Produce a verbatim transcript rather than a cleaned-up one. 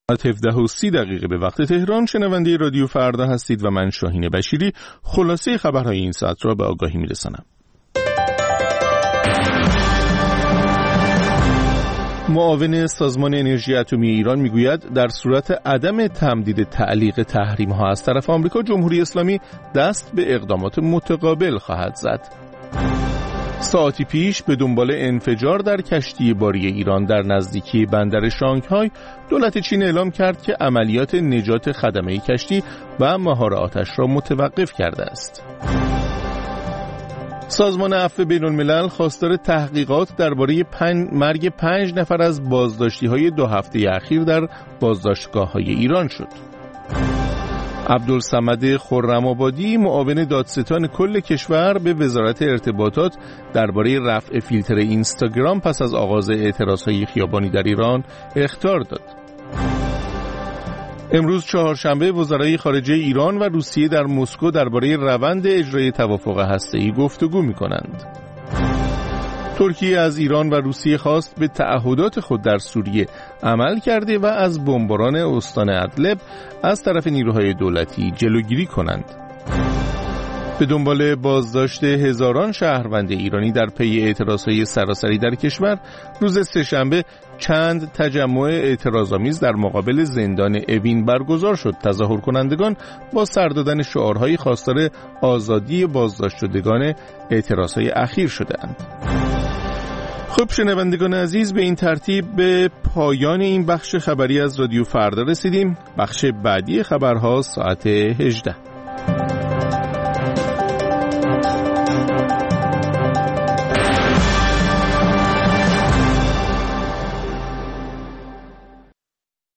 هفده و سی دقیقه به وقت تهران شنونده رادیو فردا هستید و من شاهین بشیری خلاصه خبرهای این ساعت را به آگاهی میرسانم. معاون سازمان انرژی اتمی ایران میگوید در صورت عدم تمدید تعلیق تحریم‌ها از طرف آمریکا، جمهوری اسلامی دست به اقدامات متقابل خواهد زد. ساعتی پیش به دنبال انفجار در کشتی باری ایران در نزدیکی بندر شانگهای، دولت چین اعلام کرد که عملیات نجات خدمه کشتی و مهار آتش را متوقف کرده است. سازمان عفو بین‌الملل خواستار تحقیقات درباره پنج مرگ پنج نفر از بازداشتی‌های دو هفته اخیر در بازداشتگاه‌های ایران شد. عبدالصمد خرم‌آبادی معاون دادستان کل کشور به وزارت ارتباطات درباره رفع فیلتر اینستاگرام پس از آغاز اعتراضهای خیابانی در ایران اخطار داد. امروز چهارشنبه وزرای خارجه ایران و روسیه در مسکو درباره روند اجرای توافق هسته‌ای گفتگو می‌کنند. ترکیه از ایران و روسیه خواست به تعهدات خود در سوریه عمل کرده و از بمباران استان ادلب از طرف نیروهای دولتی جلوگیری کنند. به دنبال بازداشت هزاران شهروند ایرانی در پی اعتراضهای سراسری در کشور، روز سه‌شنبه چند تجمع اعتراض‌آمیز در مقابل زندان اوین برگزار شد. تظاهر کنندگان با سر دادن شعارهای خواستار آزادی بازداشت شدگان اعتراضهای اخیر شدند. خب شنوندگان عزیز، به این ترتیب به پایان این بخش خبری از رادیو فردا رسیدیم. بخش بعدی خبرها ساعت هجده.